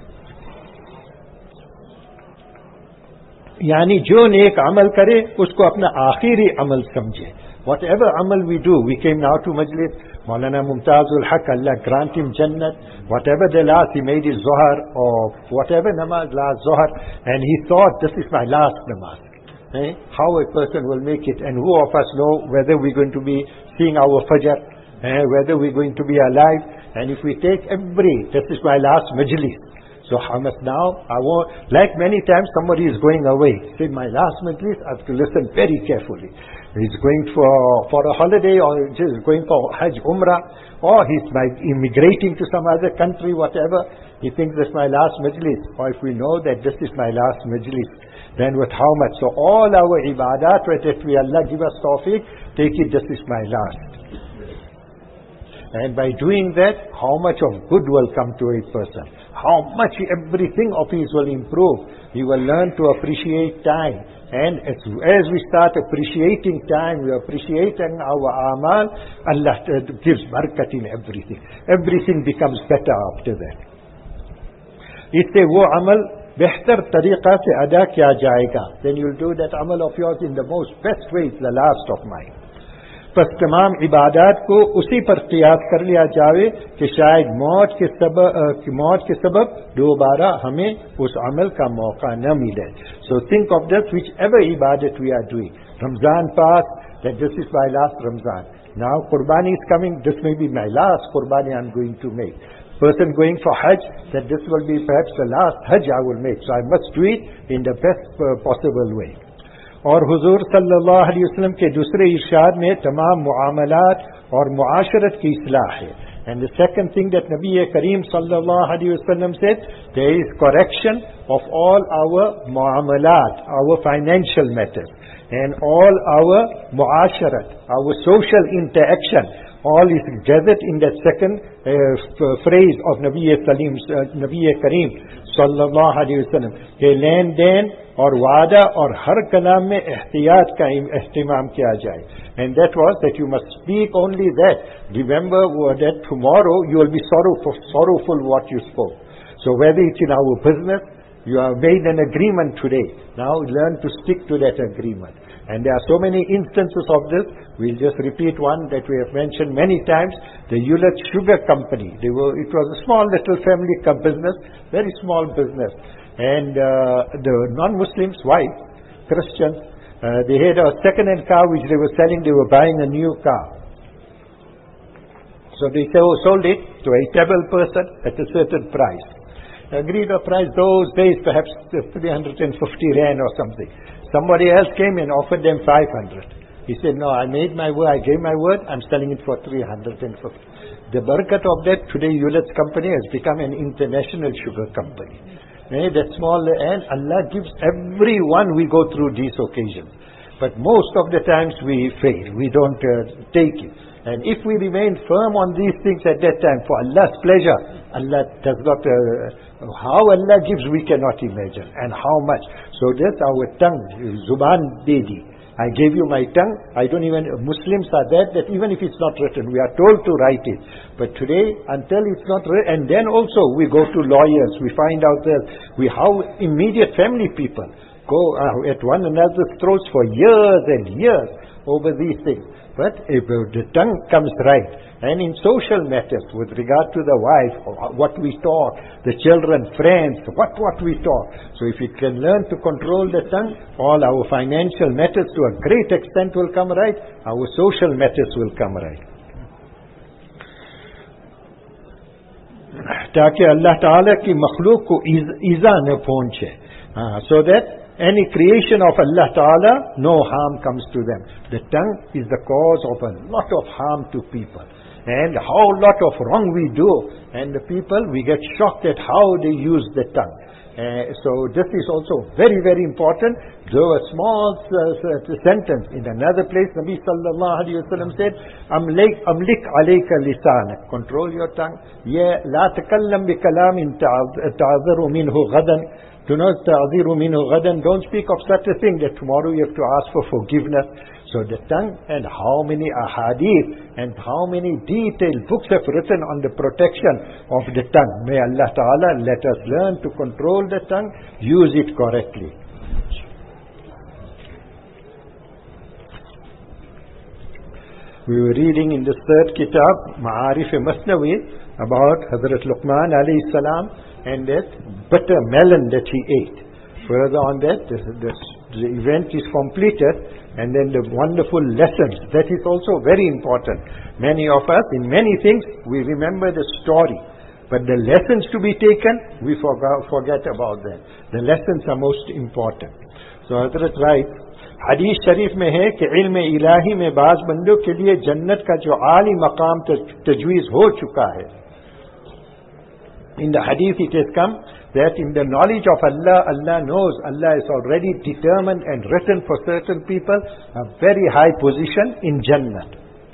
यानी जो नेक अमल करे उसको अपना आखिरी अमल समझे. Whatever amal we do, we came now to Majlis, Maulana Mumtazul Haq, Allah grant him Jannat. Whatever the last, he made his Zohar, or whatever namaz, last Zohar, and he thought, this is my last namaz. How a person will make it, and who of us know whether we're going to be seeing our Fajr, whether we're going to be alive, and if we take this is my last Majlis. So how much now? Like many times somebody is going away. Say, my last Majlis, I have to listen very carefully. He's going for a holiday, or just going for Hajj, Umrah, or he's immigrating to some other country, whatever. He thinks this is my last Majlis. Or if we know that this is my last Majlis, then with how much? So all our ibadat, that we Allah give us tawfiq, take it, this is my last. And by doing that, how much of good will come to a person? How much everything of his will improve. He will learn to appreciate time. And as we start appreciating time, we are appreciating our amal, Allah gives barakat in everything. Everything becomes better after that. इससे वो अमल बेहतर तरीक़ा से अदा किया जाएगा. Then you'll do that amal of yours in the most best way, it's the last of mine. बस तमाम इबादत को उसी पर क़ियास कर लिया जाए कि शायद मौत के सबब दोबारा हमें उस अमल का मौका न मिले. So think of this, whichever ibadat we are doing. Ramzan passed, that this is my last Ramzan. Now Qurbani is coming, this may be my last Qurbani I'm going to make. Person going for Hajj, that this will be perhaps the last Hajj I will make. So I must do it in the best possible way. और हुजूर सल्लल्लाहु अलैहि वसल्लम के दूसरे इरशाद में तमाम मुआमलात और मुआशरत की इस्लाह है. And the second thing that Nabi Kareem sallallahu alaihi wasallam said, there is correction of all our muamalat, our financial matters, and all our muasharat, our social interaction, all is gathered in that second phrase of Nabi Kareem sallallahu alaihi wasallam. के लेन then और वादा और हर कलाम में एहतियात का इस्तेमाल किया जाए. And that was that you must speak only that. Remember that tomorrow you will be sorrowful what you spoke. So whether it's in our business, you have made an agreement today. Now learn to stick to that agreement. And there are so many instances of this. We'll just repeat one that we have mentioned many times. The Hewlett Sugar Company. It was a small little family business, very small business. And the non-Muslim's wife, Christians, They had a second-hand car which they were selling. They were buying a new car. So they sold it to a table person at a certain price. Agreed a price those days, perhaps 350 rand or something. Somebody else came and offered them 500. He said, no, I made my word, I gave my word, I'm selling it for 350. The barakat of that, today Eulet's company has become an international sugar company. That small, and Allah gives everyone, we go through these occasions. But most of the times we fail, we don't take it. And if we remain firm on these things at that time, for Allah's pleasure, Allah does not, how Allah gives we cannot imagine, and how much. So that's our tongue, Zuban Dedi. I gave you my tongue. I don't even, Muslims are that even if it's not written, we are told to write it. But today, until it's not written, and then also we go to lawyers, we find out that how immediate family people go at one another's throats for years and years over these things. But if the tongue comes right, and in social matters, with regard to the wife, what we talk, the children, friends, what we talk. So if it can learn to control the tongue, all our financial matters to a great extent will come right, our social matters will come right. ताकि अल्लाह ताला की मखलूक को ईज़ा न पहुंचे, so that any creation of Allah Ta'ala, no harm comes to them. The tongue is the cause of a lot of harm to people. And how lot of wrong we do. And the people, we get shocked at how they use the tongue. So this is also very, very important. Though a small sentence in another place, Nabi Sallallahu Alaihi Wasallam said, Amlik alayka lisanak. Control your tongue. Ya la takallam bi kalamin ta'adharu minhu ghadan. Do not ta'adhiru minhu ghadan. Don't speak of such a thing that tomorrow you have to ask for forgiveness. So the tongue, and how many ahadith and how many detailed books have written on the protection of the tongue. May Allah Ta'ala let us learn to control the tongue, use it correctly. We were reading in the third kitab, Ma'arif Masnawi, about Hazrat Luqman alayhi salam and that bitter melon that he ate. Further on that, the event is completed, and then the wonderful lessons. That is also very important. Many of us, in many things, we remember the story. But the lessons to be taken, we forget about them. The lessons are most important. So Hazrat writes, हदीस शरीफ में है कि इल्म इलाही में बाज बंदों के लिए जन्नत का जो आली मकाम तजवीज़ हो चुका है. In the hadith it has come that in the knowledge of Allah, Allah knows, Allah has already determined and written for certain people a very high position in Jannat.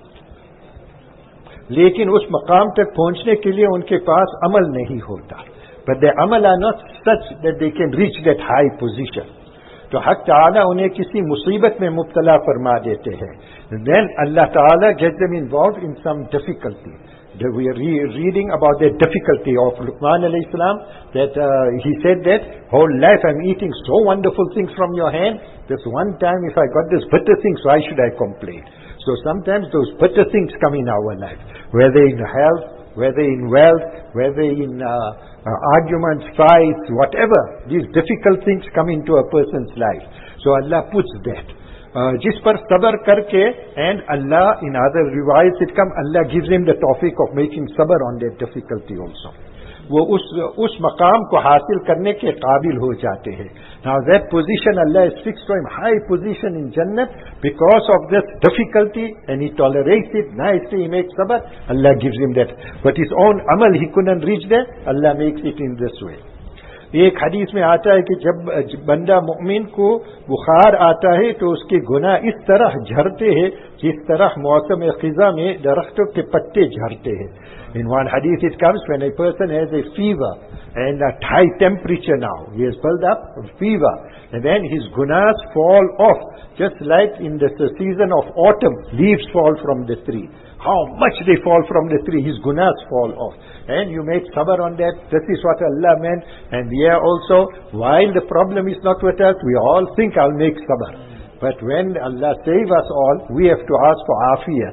लेकिन उस मकाम तक पहुंचने के लिए उनके पास अमल नहीं होता. But their amal are not such that they can reach that high position. तो हक ताला उन्हें किसी मुसीबत में मुब्तला फरमा देते हैं. Then Allah Ta'ala gets them involved in some difficulty. We are reading about the difficulty of Luqman alayhi salam, that he said that whole life I'm eating so wonderful things from your hand. This one time if I got this bitter things, why should I complain? So sometimes those bitter things come in our life, whether in health, whether in wealth, whether in arguments, fights, whatever. These difficult things come into a person's life. So Allah puts that. जिस पर सबर करके, and Allah in other riwayats it come, Allah gives him the tawfiq of making sabr on that difficulty also. वो उस मकाम को हासिल करने के काबिल हो जाते हैं. Now that position Allah has fixed for him, high position in Jannat, because of this difficulty, and he tolerates it nicely, he makes sabr, Allah gives him that. But his own amal he couldn't reach there, Allah makes it in this way. एक हदीस में आता है कि जब बंदा मुमिन को बुखार आता है तो उसके गुनाह इस तरह झरते हैं जिस तरह मौसम खिज़ा में दरख्तों के पत्ते झरते हैं. In one hadith it comes, when a person has a fever and at high temperature now, he has built up fever, and then his gunas fall off, just like in the season of autumn, leaves fall from the tree. How much they fall from the tree, his gunas fall off. And you make sabr on that. This is what Allah meant. And we are also, while the problem is not with us, we all think I'll make sabr. But when Allah save us all, we have to ask for afiyat.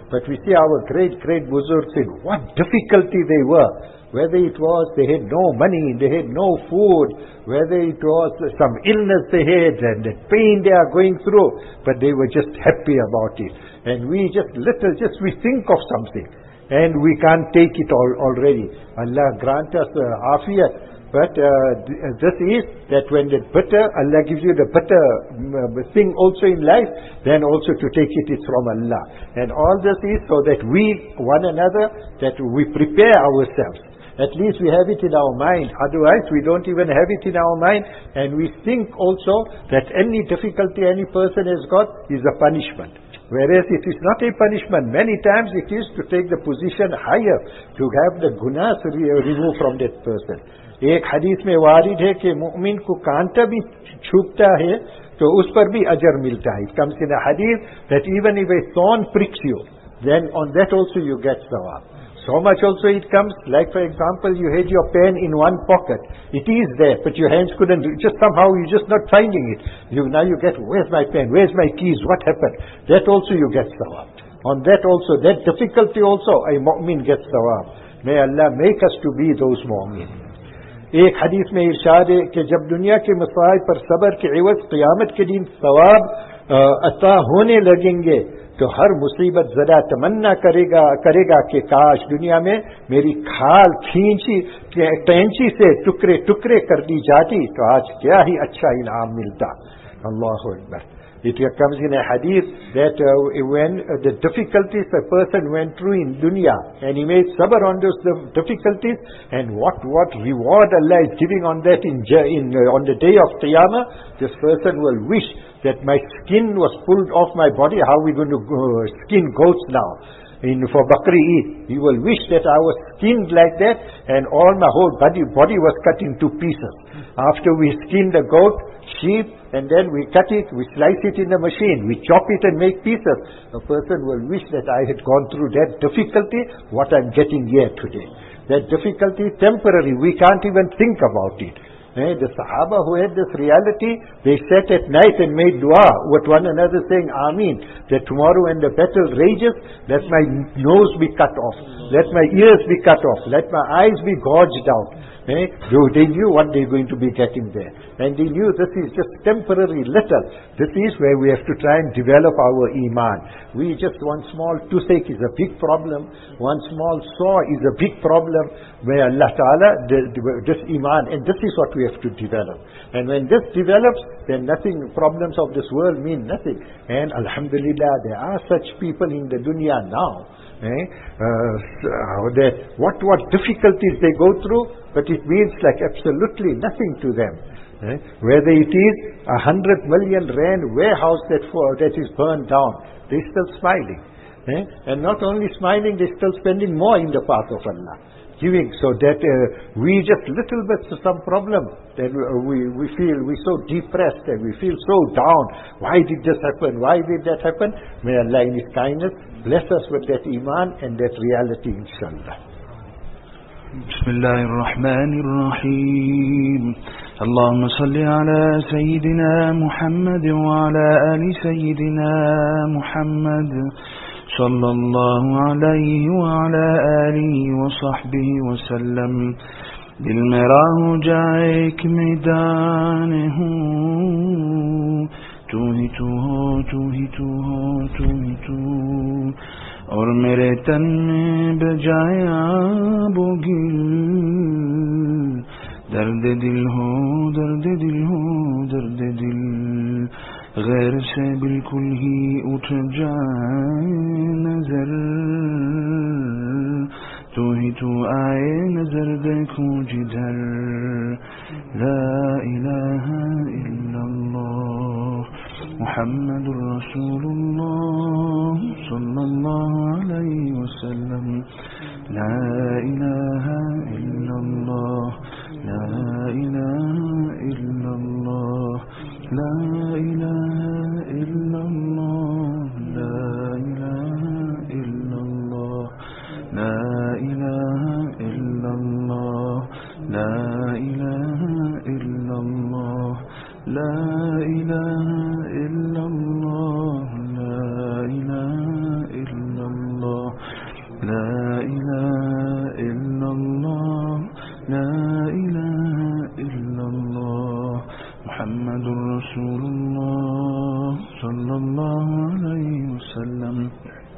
But we see our great Buzurgs in what difficulty they were. Whether it was they had no money, they had no food, whether it was some illness they had and the pain they are going through, but they were just happy about it. And we we think of something and we can't take it already. Allah grant us afiyat. But this is that when the better, Allah gives you the better thing also in life, then also to take it is from Allah. And all this is so that we, one another, that we prepare ourselves. At least we have it in our mind. Otherwise, we don't even have it in our mind. And we think also that any difficulty any person has got is a punishment. Whereas it is not a punishment. Many times it is to take the position higher, to have the gunas removed from that person. एक हदीस में वारिद है कि मुमिन को कांटा भी छूटता है तो उस पर भी अजर मिलता है. It comes in a hadith that even if a thorn pricks you, then on that also you get sawab. So much also it comes, like for example, you had your pen in one pocket. It is there, but your hands couldn't, just somehow you're just not finding it. Now you get, where's my pen? Where's my keys? What happened? That also you get sawab. On that also, that difficulty also, a mu'min gets sawab. May Allah make us to be those mu'min. एक हदीस में इरशाद है कि जब दुनिया के मसाइब पर सब्र के इवज क़यामत के दिन सवाब अता होने लगेंगे तो हर मुसीबत ज़रा तमन्ना करेगा कि काश दुनिया में मेरी खाल कैंची से टुकड़े टुकड़े कर दी जाती तो आज क्या ही अच्छा इनाम मिलता. अल्लाहु Akbar. It comes in a hadith that when the difficulties a person went through in dunya and he made sabr on those difficulties, and what reward Allah is giving on that on the day of Qiyamah, this person will wish that my skin was pulled off my body. How are we going to skin goats now? For Bakri Eid, he will wish that I was skinned like that and all my whole body was cut into pieces. After we skin the goat, sheep, and then we cut it, we slice it in the machine, we chop it and make pieces. A person will wish that I had gone through that difficulty, what I'm getting here today. That difficulty is temporary, we can't even think about it. The Sahaba who had this reality, they sat at night and made dua with one another saying, Ameen, that tomorrow when the battle rages, let my nose be cut off, let my ears be cut off, let my eyes be gouged out. They knew what they're going to be getting there. And they knew this is just temporary little. This is where we have to try and develop our iman. One small toothache is a big problem. One small sore is a big problem. Where Allah Ta'ala, this iman, and this is what we have to develop. And when this develops, then problems of this world mean nothing. And Alhamdulillah, there are such people in the dunya now. What difficulties they go through, but it means like absolutely nothing to them. Whether it is 100 million rand warehouse that is burned down, they're still smiling. And not only smiling, they're still spending more in the path of Allah. Giving, so that we just little bit some problem, then we feel we're so depressed and we feel so down. Why did this happen? Why did that happen? May Allah in His kindness bless us with that iman and that reality, inshallah. Bismillahir Rahmanir Rahim. اللهم صل على سيدنا محمد وعلى آل سيدنا محمد صلى الله عليه وعلى آله وصحبه وسلم. दिल में राह जाए एक मैदान हूँ, तू ही तू हो, तू ही तू हो, तू ही तू, और मेरे तन में बजाए आबोगिल. दर्द दिल हो, दर्द दिल हो, दर्द दिल, गैर से बिल्कुल ही उठ जाए नजर. तू ही तू आए नजर देखूं जिधर. ला इलाहा इल्लल्लाह मुहम्मदुर रसूलुल्लाह सल्लल्लाहु अलैहि वसल्लम. ला इलाहा इल्लल्लाह, ला इलाहा इल्लल्लाह, ला इलाहा इल्लल्लाह, ला इलाहा इल्लल्लाह, ला इलाहा इल्लल्लाह, ला इलाहा इल्लल्लाह, ला इलाहा इल्लल्लाह, ला इलाहा इल्लल्लाह. إله إلا الله لا إله إلا الله محمد رسول الله صلى الله عليه وسلم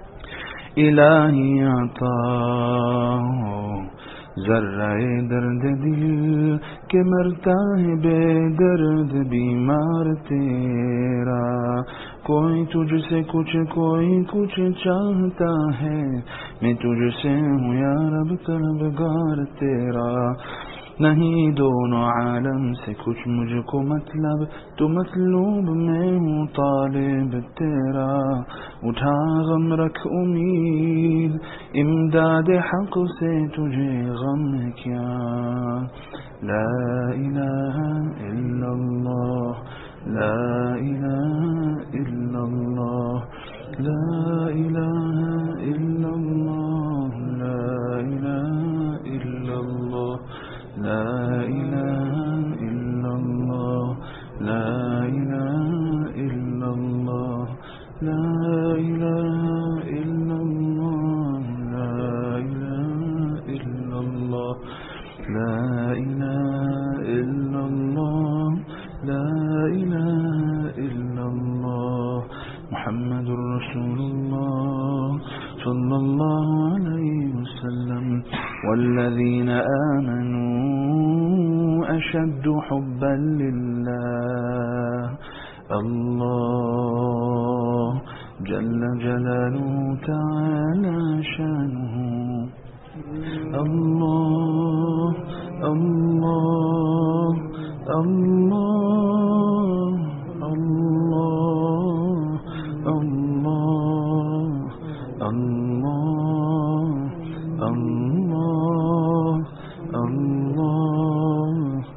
إلهی عطا ذرہ درد دل کہ مرتا ہے بے درد بیمار تیرا کوئی تجھ سے کچھ کوئی کچھ چاہتا ہے میں تجھ سے ہوں یا رب طلبگار تیرا نہیں دونوں عالم سے کچھ مجھ کو مطلب تو مطلوب میں ہوں طالب تیرا اٹھا غم رکھ امید امداد حق سے تجھے غم ہے کیا لا الہ الا اللہ لا الہ الا اللہ لا الہ الا اللہ لا الہ الا اللہ لا إله إلا الله لا إله إلا الله لا إله إلا الله لا إله إلا الله لا إله إلا الله محمد رسول الله صلى الله عليه وسلم والذين آمنوا أشد حبا لله الله جل جلاله تعالى شانه الله الله الله الله الله الله الله الله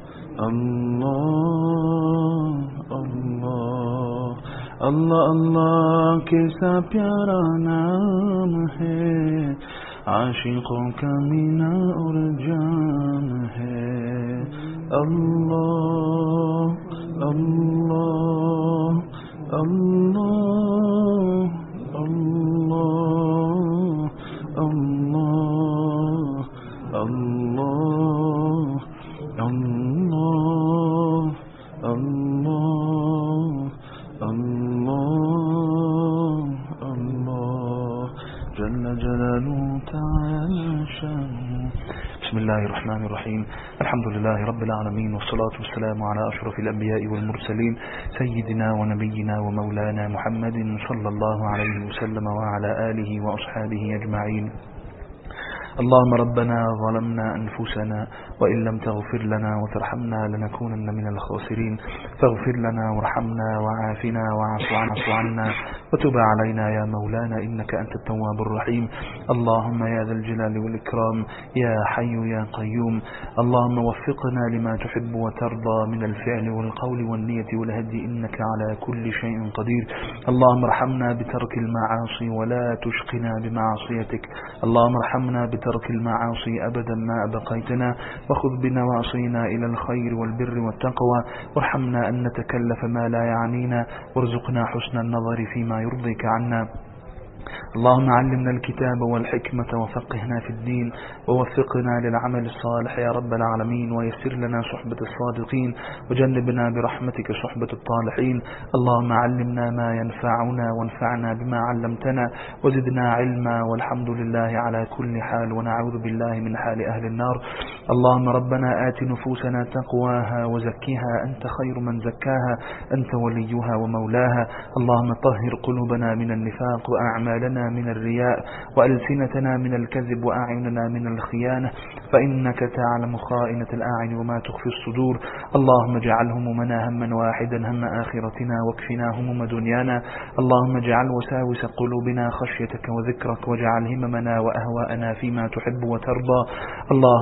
الله اللہ اللہ کیسا پیارا نام ہے عاشقوں کا مینا اور جام ہے اللہ اللہ اللہ اللہ اللہ اللہ اللہ اللہ اللہ اللہ جل جلالہ تعالی شانہ بسم الله الرحمن الرحيم الحمد لله رب العالمين والصلاة والسلام على أشرف الأنبياء والمرسلين سيدنا ونبينا ومولانا محمد صلى الله عليه وسلم وعلى آله وأصحابه أجمعين اللهم ربنا ظلمنا أنفسنا وإن لم تغفر لنا وترحمنا لنكونن من الخاسرين فاغفر لنا وارحمنا وعافنا واعف عنا وتب علينا يا مولانا إنك أنت التواب الرحيم اللهم يا ذا الجلال والإكرام يا حي يا قيوم اللهم وفقنا لما تحب وترضى من الفعل والقول والنية والهدي إنك على كل شيء قدير اللهم ارحمنا بترك المعاصي ولا تشقنا بمعصيتك اللهم ارحمنا بترك المعاصي أبدا ما أبقيتنا وخذ بنواصينا إلى الخير والبر والتقوى وارحمنا أن نتكلف ما لا يعنينا وارزقنا حسن النظر فيما يرضيك عنا اللهم علمنا الكتاب والحكمة وفقهنا في الدين ووفقنا للعمل الصالح يا رب العالمين ويسر لنا صحبة الصادقين وجنبنا برحمتك صحبة الطالحين اللهم علمنا ما ينفعنا وانفعنا بما علمتنا وزدنا علما والحمد لله على كل حال ونعوذ بالله من حال أهل النار اللهم ربنا آت نفوسنا تقواها وزكها أنت خير من زكاها أنت وليها ومولاها اللهم طهر قلوبنا من النفاق وأعمالنا من الرياء وألسنتنا من الكذب وأعيننا من الخيانة فإنك تعلم خائنة الأعين وما تخفي الصدور اللهم اجعل همومنا هما واحدا هم آخرتنا واكفنا هموم دنيانا اللهم اجعل وساوس قلوبنا خشيتك وذكرك واجعل هممنا وأهواءنا فيما تحب وترضى اللهم إنا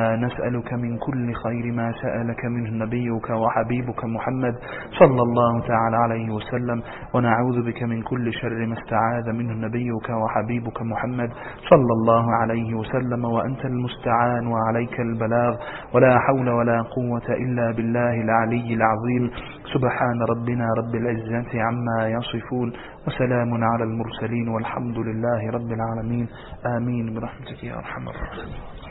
نسألك من كل خير ما سألك منه نبيك وحبيبك محمد صلى الله تعالى عليه وسلم، ونعوذ بك من كل شر ما استعاذ منه نبيك وحبيبك محمد صلى الله عليه وسلم، وأنت المستعان وعليك البلاغ، ولا حول ولا قوة إلا بالله العلي العظيم. سبحان ربنا رب العزة عما يصفون، وسلام على المرسلين، والحمد لله رب العالمين. آمين برحمتك يا أرحم الراحمين.